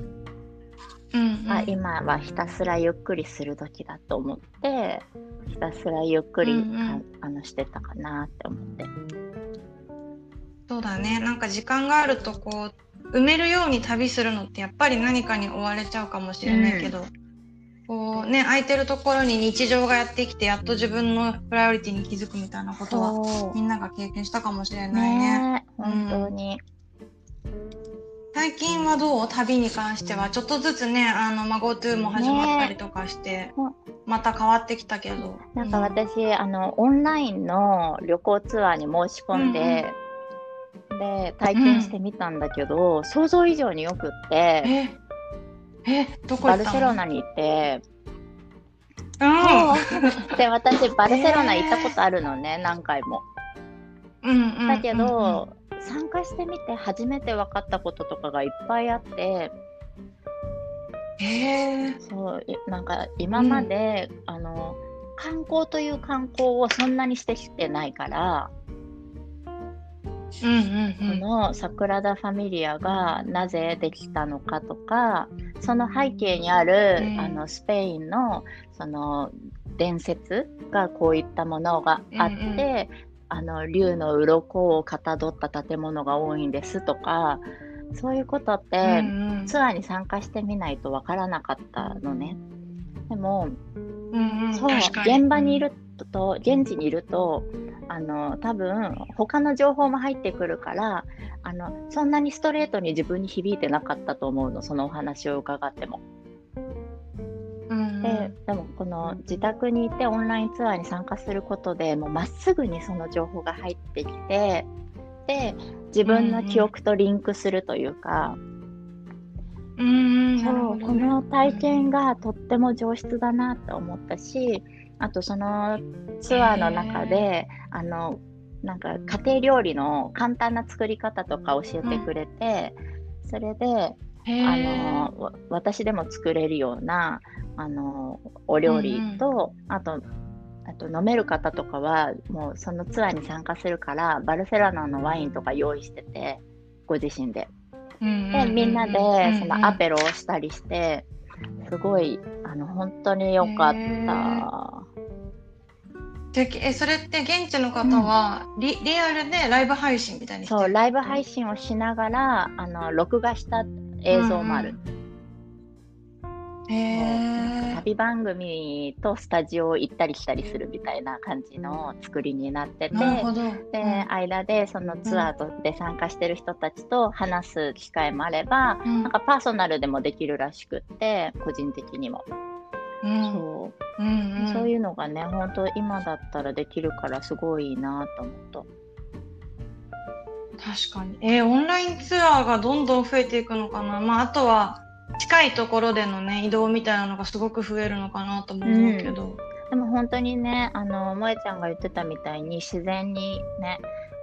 今はひたすらゆっくりする時だと思ってひたすらゆっくり、してたかなって思って。 そうだね、なんか時間があるとこう埋めるように旅するのってやっぱり何かに追われちゃうかもしれないけど、こうね、空いてるところに日常がやってきてやっと自分のプライオリティに気づくみたいなことはみんなが経験したかもしれないね。 本当に。 最近はどう？旅に関してはちょっとずつね、GoTo も始まったりとかして、また変わってきたけど、 なんか私、オンラインの旅行ツアーに申し込んで、で体験してみたんだけど、想像以上によくって、 どこ行ったの？ バルセロナに行って、で私バルセロナ行ったことあるのね、何回も。だけど、参加してみて初めて分かったこととかがいっぱいあって、そうなんか今まで、観光という観光をそんなにしてきてないから、このサグラダ・ファミリアがなぜできたのかとか、その背景にある、スペインのその伝説がこういったものがあって、竜の鱗をかたどった建物が多いんですとか、そういうことって、ツアーに参加してみないとわからなかったのね。でも、現場にいると、現地にいると多分他の情報も入ってくるから、そんなにストレートに自分に響いてなかったと思うの、そのお話を伺っても。でもこの自宅にいてオンラインツアーに参加することでもうまっすぐにその情報が入ってきて、で自分の記憶とリンクするというか、この体験がとっても上質だなって思ったし、あとそのツアーの中でなんか家庭料理の簡単な作り方とか教えてくれて、それで私でも作れるようなお料理と、あと飲める方とかはもうそのツアーに参加するからバルセロナのワインとか用意してて、ご自身で、でみんなでそのアペロをしたりして、すごい本当に良かった。 で、それって現地の方はリアルでライブ配信みたいにしてる？ そう、ライブ配信をしながら録画した映像もある。旅番組とスタジオを行ったり来たりするみたいな感じの作りになってて、で、間でそのツアーで参加してる人たちと話す機会もあれば、なんかパーソナルでもできるらしくって、個人的にも。そういうのがね、本当今だったらできるからすごいいいなと思った。 確かに。オンラインツアーがどんどん増えていくのかな。あとは近いところでのね、移動みたいなのがすごく増えるのかなとも思うけど。 でも本当にね、萌ちゃんが言ってたみたいに自然にね、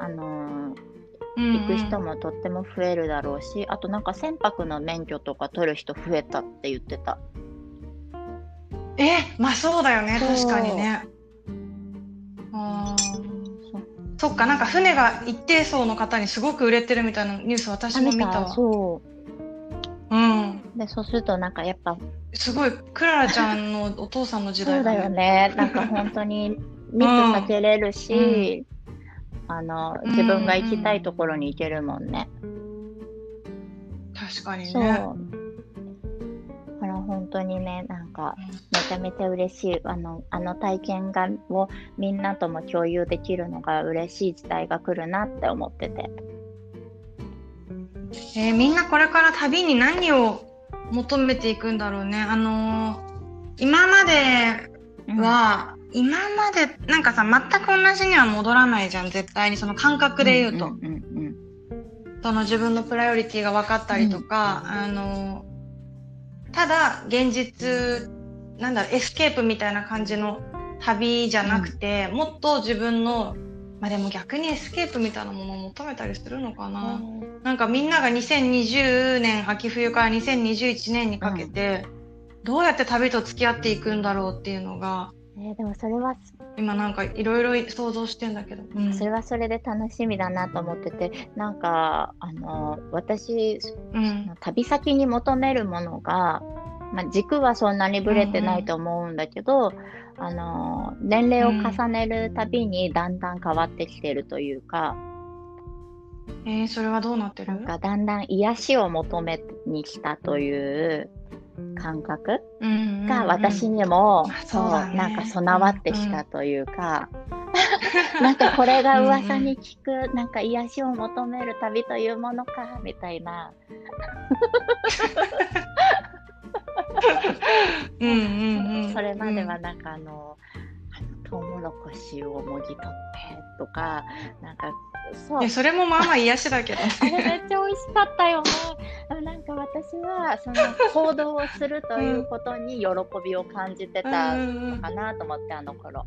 行く人もとっても増えるだろうし、あとなんか船舶の免許とか取る人増えたって言ってた。 まあそうだよね、確かにね。そっか、なんか船が一定層の方にすごく売れてるみたいなニュース私も見たわ。 で、そうするとなんかやっぱすごいクララちゃんのお父さんの時代そうだよね。なんか本当に密避けれるし、自分が行きたいところに行けるもんね。 確かにね。 そう。だから本当にね、なんかめちゃめちゃ嬉しい。あの体験をみんなとも共有できるのが嬉しい時代が来るなって思ってて。 みんなこれから旅に何を求めていくんだろうね。今までは、なんかさ、全く同じには戻らないじゃん、絶対に。その感覚で言うと。その自分のプライオリティが分かったりとか、ただ、現実、エスケープみたいな感じの旅じゃなくて、もっと自分の、でも逆にエスケープみたいなものを求めたりするのかな。なんかみんなが2020年秋冬から2021年にかけて、どうやって旅と付き合っていくんだろうっていうのが、 でもそれは今なんかいろいろ想像してんだけど、 それはそれで楽しみだなと思ってて、なんか私、旅先に求めるものが、軸はそんなにぶれてないと思うんだけど、年齢を重ねるたびにだんだん変わってきてるというか、 それはどうなってる？ なんかだんだん癒しを求めに来たという感覚が私にも、なんか備わってきたというか、なんかこれが噂に聞く、なんか癒しを求める旅というものかみたいな。それまではなんかトウモロコシをもぎ取ってとか、なんかそれもまあまあ癒しだけどね。 あれめっちゃ美味しかったよね。なんか私はその行動をするということに喜びを感じてたのかなと思って、あの頃。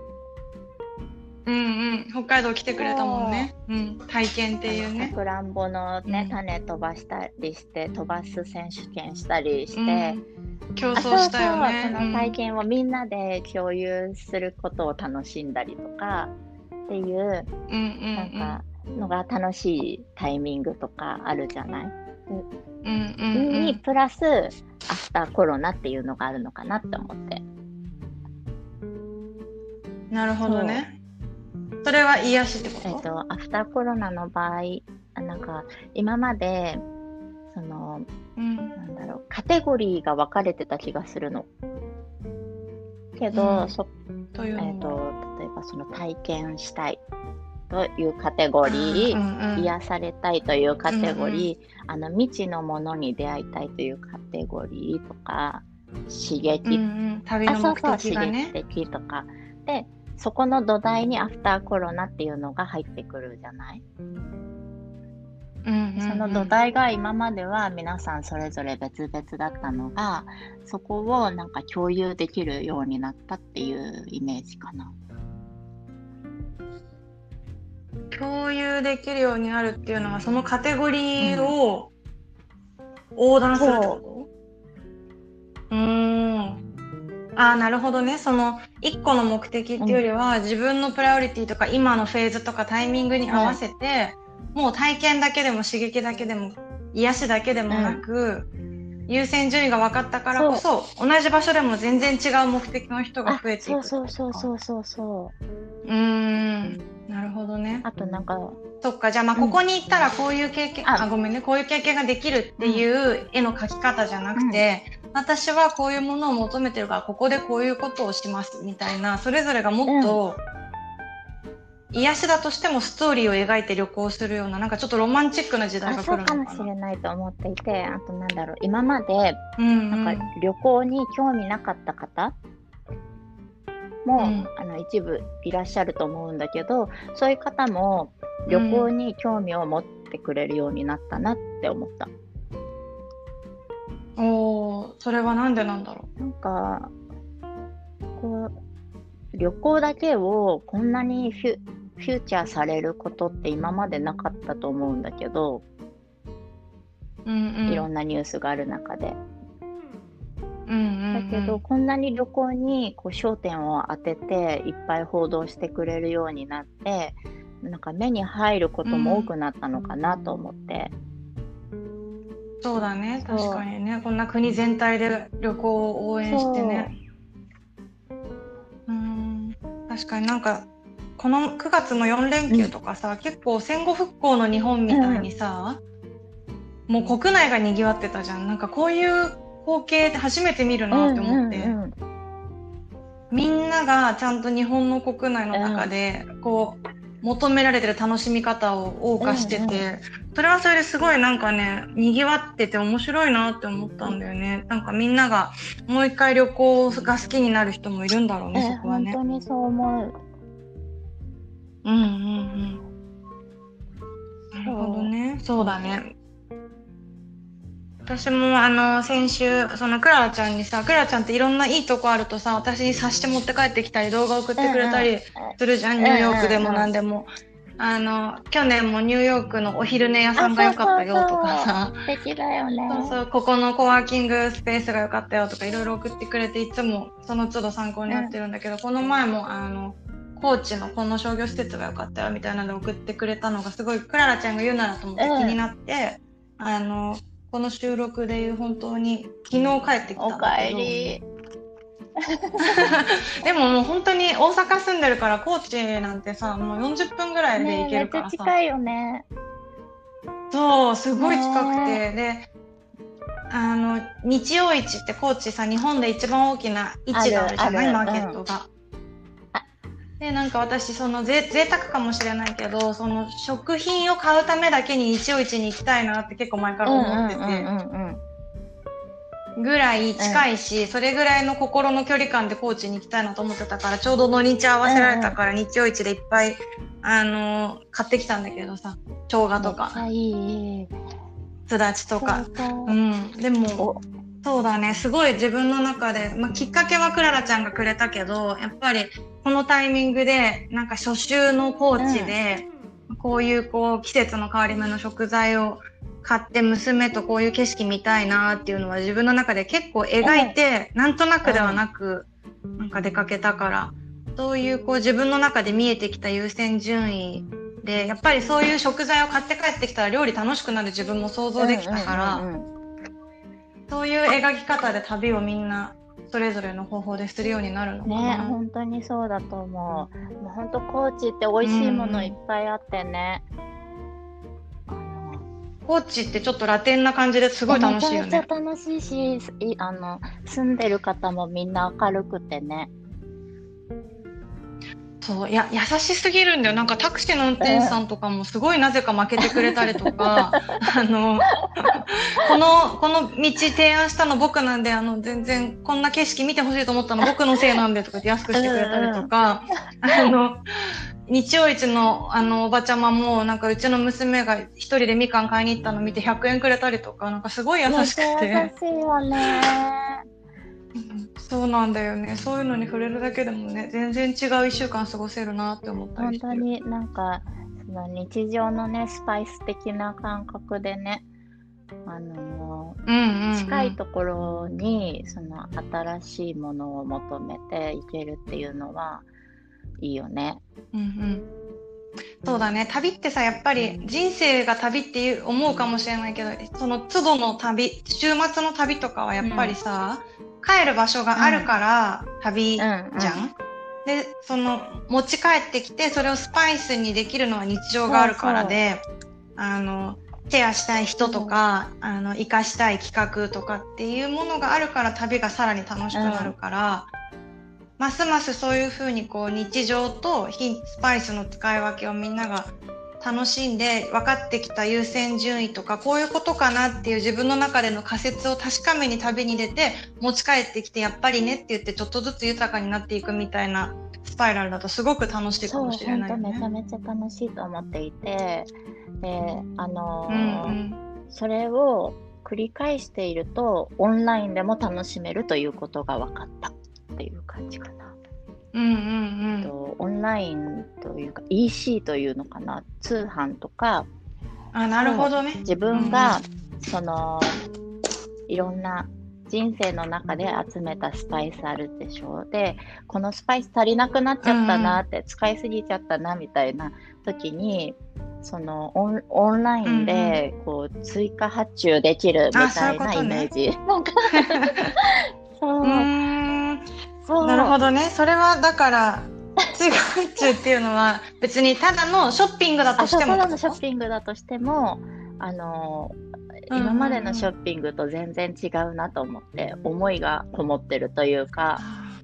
北海道来てくれたもんね。体験っていうね。 さくらんぼのね、種飛ばしたりして、飛ばす選手権したりして、 競争したよね。 その体験をみんなで共有することを楽しんだりとかっていう、なんかのが楽しいタイミングとかあるじゃない。にプラスアフターコロナっていうのがあるのかなって思って。 なるほどね。それは癒しってこと？ アフターコロナの場合、なんか今までその、なんだろう、カテゴリーが分かれてた気がするの。けど、例えばその体験したいというカテゴリー、癒されたいというカテゴリー、未知のものに出会いたいというカテゴリーとか、刺激、 旅の目的がね。 刺激的とかで、そこの土台にアフターコロナっていうのが入ってくるじゃない。その土台が今までは皆さんそれぞれ別々だったのが、そこをなんか共有できるようになったっていうイメージかな。 共有できるようになるっていうのは、そのカテゴリーを横断するってこと？なるほどね。その一個の目的っていうよりは、自分のプライオリティとか今のフェーズとかタイミングに合わせて、もう体験だけでも刺激だけでも癒しだけでもなく、 優先順位が分かったからこそ、同じ場所でも全然違う目的の人が増えていく。 そう。 なるほどね。 あとなんか、 そっか、じゃあまあここに行ったらこういう経験、ごめんね、こういう経験ができるっていう絵の描き方じゃなくて、私はこういうものを求めてるからここでこういうことをしますみたいな、それぞれがもっと、癒しだとしてもストーリーを描いて旅行するような、なんかちょっとロマンチックな時代が来るのかな。 そうかもしれないと思っていて、あとなんだろう、今まで、なんか旅行に興味なかった方も、一部いらっしゃると思うんだけど、そういう方も旅行に興味を持ってくれるようになったなって思った。 それはなんでなんだろう。なんかこう旅行だけをこんなにフューチャーされることって今までなかったと思うんだけど、いろんなニュースがある中で、だけどこんなに旅行にこう焦点を当てていっぱい報道してくれるようになって、なんか目に入ることも多くなったのかなと思って、 そうだね、確かにね、こんな国全体で旅行を応援してね。確かになんかこの9月の4連休とかさ、結構戦後復興の日本みたいにさ、もう国内がにぎわってたじゃん。なんかこういう光景って初めて見るなって思って、みんながちゃんと日本の国内の中でこう求められてる楽しみ方を謳歌してて、それはそれですごいなんかね、にぎわってて面白いなって思ったんだよね。なんかみんながもう一回旅行が好きになる人もいるんだろうね、そこはね。 本当にそう思う。 なるほどね。そうだね。私も先週そのクララちゃんにさ、クララちゃんっていろんないいとこあるとさ、私に察して持って帰ってきたり動画送ってくれたりするじゃん、ニューヨークでもなんでも。去年もニューヨークのお昼寝屋さんが良かったよとかさ、 素敵だよね。 ここのコワーキングスペースが良かったよとかいろいろ送ってくれて、いつもその都度参考になってるんだけど、この前も高知のこの商業施設が良かったよみたいなので送ってくれたのがすごいクララちゃんが言うならと思って気になって、この収録でいう本当に昨日帰ってきたんだけど。おかえり。でももう本当に大阪住んでるから高知なんてさ、もう40分ぐらいで行けるからさ、 めっちゃ近いよね。 そう、すごい近くて、で日曜市って高知さ、日本で一番大きな市があるじゃない、マーケットが。でなんか私その贅沢かもしれないけど、その食品を買うためだけに日曜市に行きたいなって結構前から思ってて、ぐらい近いし、それぐらいの心の距離感で高知に行きたいなと思ってたから、ちょうど土日合わせられたから日曜市でいっぱい買ってきたんだけどさ、生姜とかすだちとか、でもそうだね、すごい自分の中で、きっかけはクララちゃんがくれたけど、やっぱりこのタイミングでなんか初秋の高知で、こういう季節の変わり目の食材を買って娘とこういう景色見たいなっていうのは自分の中で結構描いて、なんとなくではなくなんか出かけたから、そういう自分の中で見えてきた優先順位で、やっぱりそういう食材を買って帰ってきたら料理楽しくなる自分も想像できたから、そういう描き方で旅をみんなそれぞれの方法でするようになるのかな。 ね、本当にそうだと思う。もう本当高知って美味しいものいっぱいあってね。 高知ってちょっとラテンな感じですごい楽しいよね。 めちゃめちゃ楽しいし、住んでる方もみんな明るくてね。 そう、いや、優しすぎるんだよ。なんかタクシーの運転手さんとかもすごいなぜか負けてくれたりとか、この道提案したの僕なんで、全然こんな景色見てほしいと思ったの僕のせいなんでとかって安くしてくれたりとか、日曜市のおばちゃまもなんかうちの娘が一人でみかん買いに行ったの見て100円くれたりとか、なんかすごい優しくて。 優しいよね。 そうなんだよね。そういうのに触れるだけでもね、全然違う1週間過ごせるなって思ったりしてる。 本当になんかその日常のねスパイス的な感覚でね、近いところにその新しいものを求めていけるっていうのはいいよね。 そうだね。旅ってさ、やっぱり人生が旅っていう思うかもしれないけど、その都度の旅、週末の旅とかはやっぱりさ、帰る場所があるから旅じゃん。で、その持ち帰ってきて、それをスパイスにできるのは日常があるからで、シェアしたい人とか、活かしたい企画とかっていうものがあるから旅がさらに楽しくなるから、ますますそういう風にこう日常とスパイスの使い分けをみんなが楽しんで分かってきた優先順位とかこういうことかなっていう自分の中での仮説を確かめに旅に出て持ち帰ってきてやっぱりねって言ってちょっとずつ豊かになっていくみたいなスパイラルだとすごく楽しいかもしれないよね。 そう、本当めちゃめちゃ楽しいと思っていて、で、それを繰り返しているとオンラインでも楽しめるということが分かったっていう感じかな。オンラインというか EC というのかな、通販とか、 なるほどね。 自分がそのいろんな人生の中で集めたスパイスあるでしょう。で、このスパイス足りなくなっちゃったなって、使いすぎちゃったなみたいな時に、そのオンラインでこう追加発注できるみたいなイメージ。 そうなるほどね。それはだから追加発注っていうのは別にただのショッピングだとしても、 ただのショッピングだとしても、今までのショッピングと全然違うなと思って、思いがこもってるというか。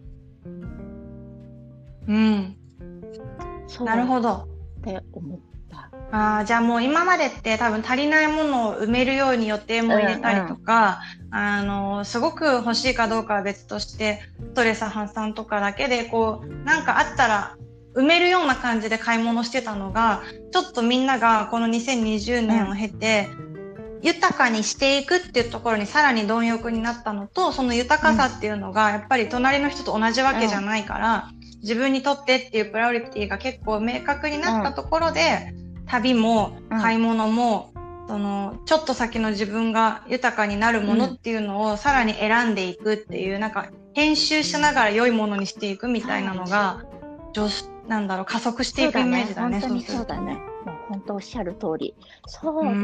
なるほどって思った。 じゃあもう今までって多分足りないものを埋めるように予定も入れたりとか、すごく欲しいかどうかは別としてストレス発散とかだけでこうなんかあったら埋めるような感じで買い物してたのが、ちょっとみんながこの2020年を経て、豊かにしていくっていうところにさらに貪欲になったのと、その豊かさっていうのがやっぱり隣の人と同じわけじゃないから、自分にとってっていうプライオリティが結構明確になったところで、旅も買い物も、そのちょっと先の自分が豊かになるものっていうのをさらに選んでいくっていう、なんか編集しながら良いものにしていくみたいなのが、なんだろう、加速していくイメージだね。 本当にそうだね。もう本当おっしゃる通り。そうです。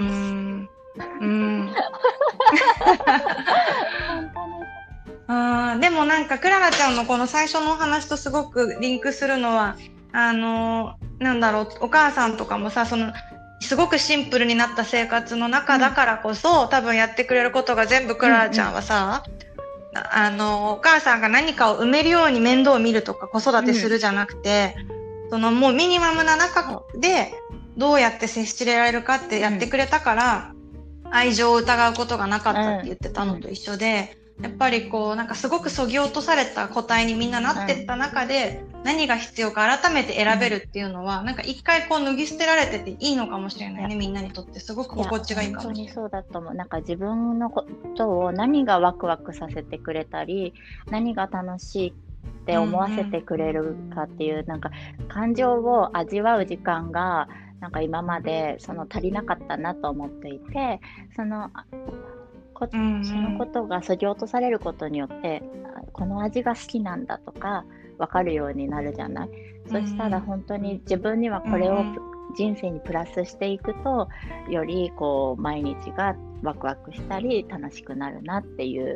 でもなんかクララちゃんのこの最初のお話とすごくリンクするのは、なんだろう、お母さんとかもさ、そのすごくシンプルになった生活の中だからこそ、多分やってくれることが全部クララちゃんはさ、お母さんが何かを埋めるように面倒を見るとか子育てするじゃなくて、そのもうミニマムな中でどうやって接しられるかってやってくれたから、愛情を疑うことがなかったって言ってたのと一緒で、やっぱりこうなんかすごくそぎ落とされた個体にみんななってった中で、何が必要か改めて選べるっていうのは、なんか一回こう脱ぎ捨てられてていいのかもしれないね。みんなにとってすごく心地がいいかもしれない。 本当にそうだと思う。なんか自分のことを何がワクワクさせてくれたり、何が楽しいって思わせてくれるかっていう、なんか感情を味わう時間がなんか今までその足りなかったなと思っていて、そのことが削ぎ落とされることによって、この味が好きなんだとか分かるようになるじゃない。そしたら本当に自分にはこれを人生にプラスしていくと、よりこう毎日がワクワクしたり楽しくなるなっていう。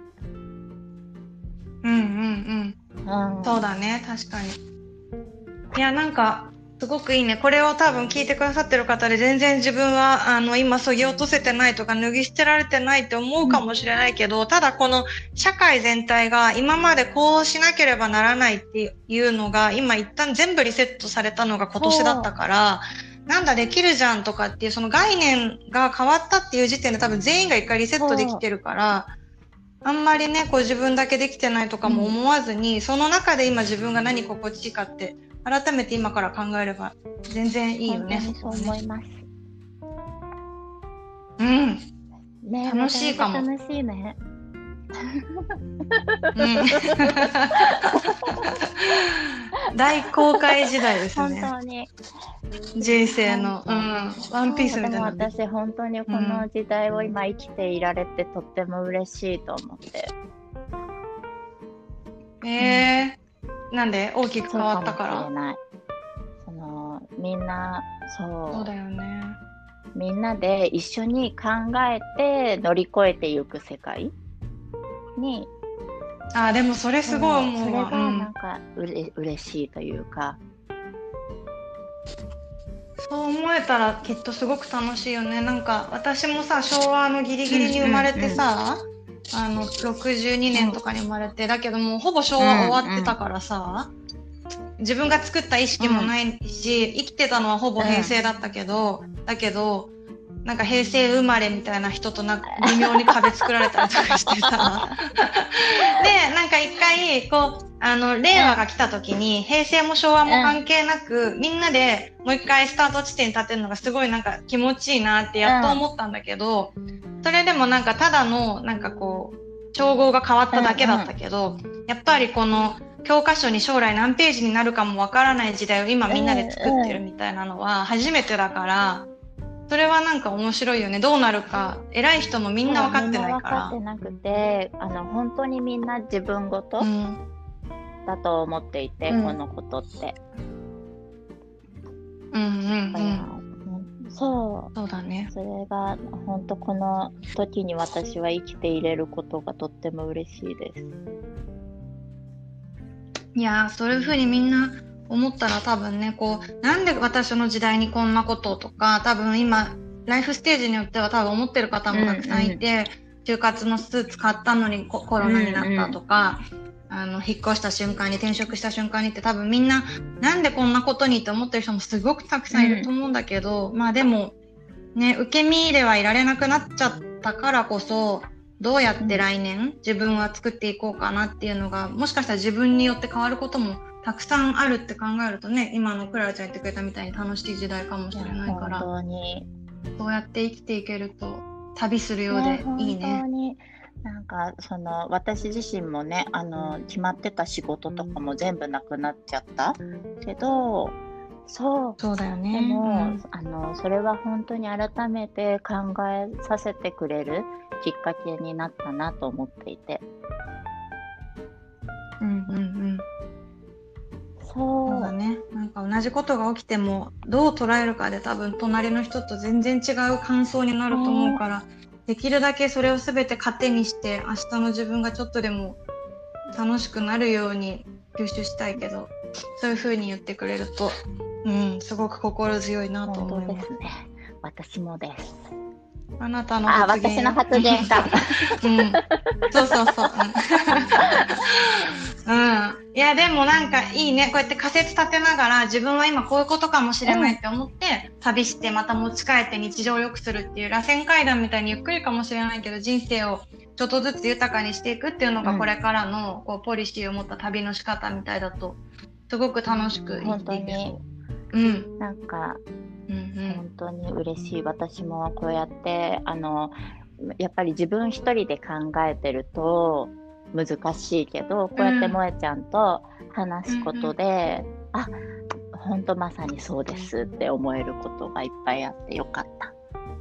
そうだね、確かに。いや、なんかすごくいいね。これを多分聞いてくださってる方で全然自分は今そぎ落とせてないとか脱ぎ捨てられてないって思うかもしれないけど、ただこの社会全体が今までこうしなければならないっていうのが今一旦全部リセットされたのが今年だったから、なんだできるじゃんとかっていうその概念が変わったっていう時点で多分全員が一回リセットできてるから、あんまりねこう自分だけできてないとかも思わずに、その中で今自分が何心地いいかって改めて今から考えれば全然いいよね。 そう思います。 ね、楽しいかも。 楽しいね。 大公開時代ですね。 本当に。 人生の、ワンピースみたいな。 でも私本当にこの時代を今生きていられてとっても嬉しいと思って。 なんで大きく変わったから。 そのみんなそうだよね。 みんなで一緒に考えて乗り越えていく世界に、 でもそれすごい思うわ。 それがなんか嬉しいというか、 そう思えたらきっとすごく楽しいよね。なんか私もさ、昭和のギリギリに生まれてさ、62年とかに生まれて、だけどもうほぼ昭和終わってたからさ、自分が作った意識もないし、生きてたのはほぼ平成だったけど、だけどなんか平成生まれみたいな人となんか微妙に壁作られたりとかしてさで、なんか一回こう令和が来た時に平成も昭和も関係なく、みんなでもう一回スタート地点に立てるのがすごいなんか気持ちいいなってやっと思ったんだけど、それでもなんかただのなんかこう調合が変わっただけだったけど、やっぱりこの教科書に将来何ページになるかもわからない時代を今みんなで作ってるみたいなのは初めてだから、それはなんか面白いよね。どうなるか偉い人もみんな分かってないから。 みんな分かってなくて、本当にみんな自分ごとだと思っていて、このことって。 そうだね。 それが本当この時に私は生きていれることがとっても嬉しいです。 いやー、そういう風にみんな思ったら多分ね、こうなんで私の時代にこんなこととか、多分今ライフステージによっては多分思ってる方もたくさんいて、就活のスーツ買ったのにコロナになったとか、引っ越した瞬間に転職した瞬間にって多分みんななんでこんなことにって思ってる人もすごくたくさんいると思うんだけど、まあでもね、受け身ではいられなくなっちゃったからこそ、どうやって来年自分は作っていこうかなっていうのが、もしかしたら自分によって変わることもたくさんあるって考えるとね、今のクララちゃん言ってくれたみたいに楽しい時代かもしれないから、 本当にそうやって生きていけると旅するようでいいね。 本当になんか私自身もね、決まってた仕事とかも全部なくなっちゃったけど、 そうだよね。 でも、それは本当に改めて考えさせてくれるきっかけになったなと思っていて。 そうだね。なんか同じことが起きてもどう捉えるかで多分隣の人と全然違う感想になると思うから、できるだけそれを全て糧にして明日の自分がちょっとでも楽しくなるように吸収したいけど、そういう風に言ってくれると、すごく心強いなと思います。 そうですね。私もです。 あなたの発言。 私の発言か。 そう。いやでもなんかいいね。こうやって仮説立てながら自分は今こういうことかもしれないって思って、旅してまた持ち帰って日常を良くするっていう螺旋階段みたいにゆっくりかもしれないけど、人生をちょっとずつ豊かにしていくっていうのがこれからのこうポリシーを持った旅の仕方みたいだとすごく楽しく生きていけそう。 なんか本当に嬉しい。私もこうやってやっぱり自分一人で考えてると難しいけど、こうやって萌ちゃんと話すことで、本当まさにそうですって思えることがいっぱいあってよかった。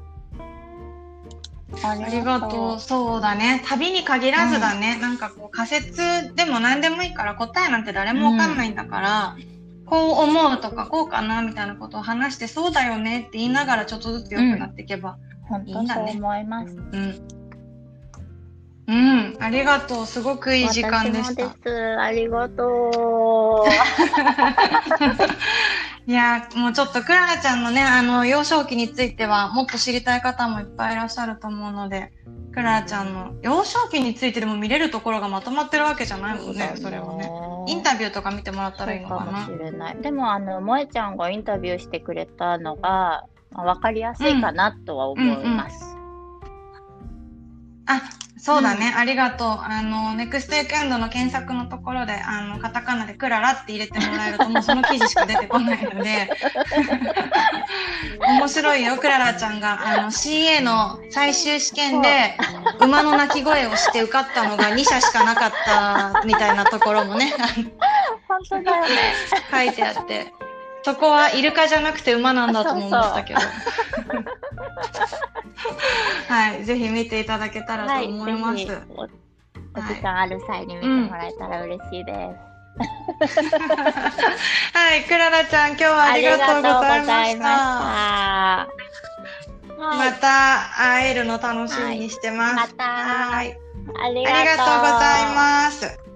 ありがとう。そうだね。旅に限らずだね。なんかこう仮説でも何でもいいから、答えなんて誰もわかんないんだから、こう思うとかこうかなみたいなことを話して、そうだよねって言いながらちょっとずつ良くなっていけばいいんだね。 本当そう思います。 ありがとう。すごくいい時間でした。 私もです。ありがとう。 いや、もうちょっとクララちゃんのね、幼少期についてはもっと知りたい方もいっぱいいらっしゃると思うので、クララちゃんの幼少期についてでも見れるところがまとまってるわけじゃないもんね、それはね。インタビューとか見てもらったらいいのかな。 そうかもしれない。でも萌ちゃんがインタビューしてくれたのが分かりやすいかなとは思います。 そうだね、ありがとう。ネクストウィークエンドの検索のところでカタカナでクララって入れてもらえるともうその記事しか出てこないので面白いよ。クララちゃんがCA の最終試験で馬の鳴き声をして受かったのが2社しかなかったみたいなところもね本当だよね書いてあって、そこはイルカじゃなくて馬なんだとも思ったけどはい、ぜひ見ていただけたらと思います。 お時間ある際に見てもらえたら嬉しいです。 はい、クララちゃん、今日はありがとうございました。また会えるの楽しみにしてます。 また。 はい。 ありがとうございます。